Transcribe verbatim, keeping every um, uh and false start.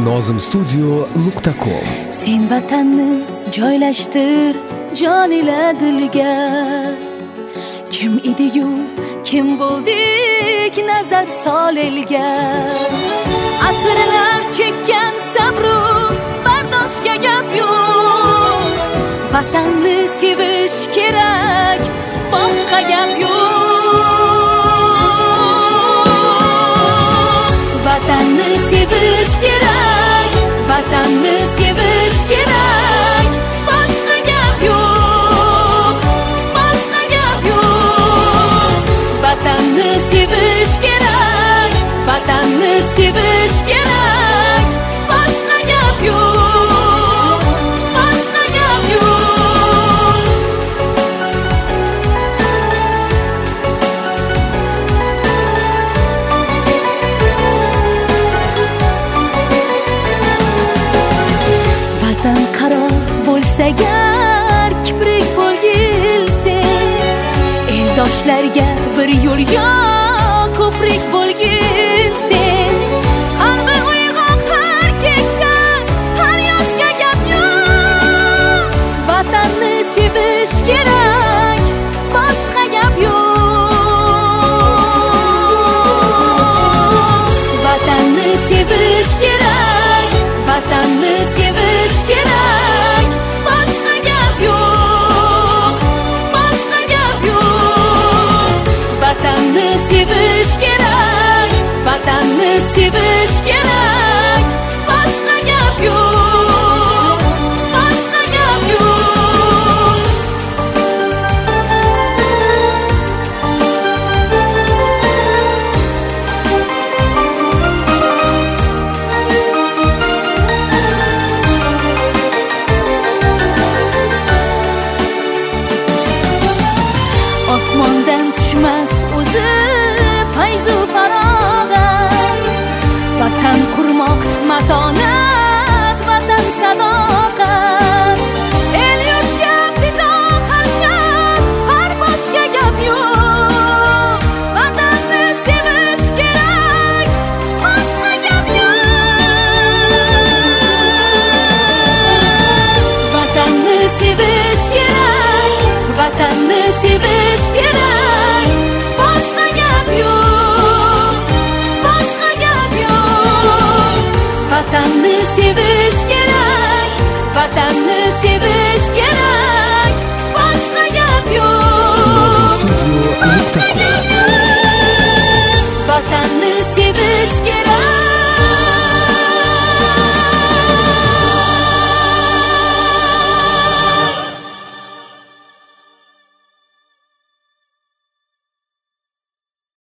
nozim studio nuqta com. Sen vatanni joylashtir jon ila dilga. Kim ediyu, kim bo'ldik, nazar sol elga. Asrlar chekkan sabru bardoshga gap yo'q. Vatanni sevish kerak, boshqa gap yo'q. Vatanni sevish kerak, vatanni sevish kerak, boshqa gap yo'q, boshqa gap yo'q. Vatanni sevish kerak, vatanni sevish kerak, boshqa gap yo'q, boshqa gap yo'q. Vatan qaro bo'lsa gar, kiprik bo'lgilsen, eldoshlarga bir yo'l yo'q, ko'prik bo'lgilsen. Qalbi uyg'oq har keksa, har yoshga gap yo'q. Vatanni sevish kerak.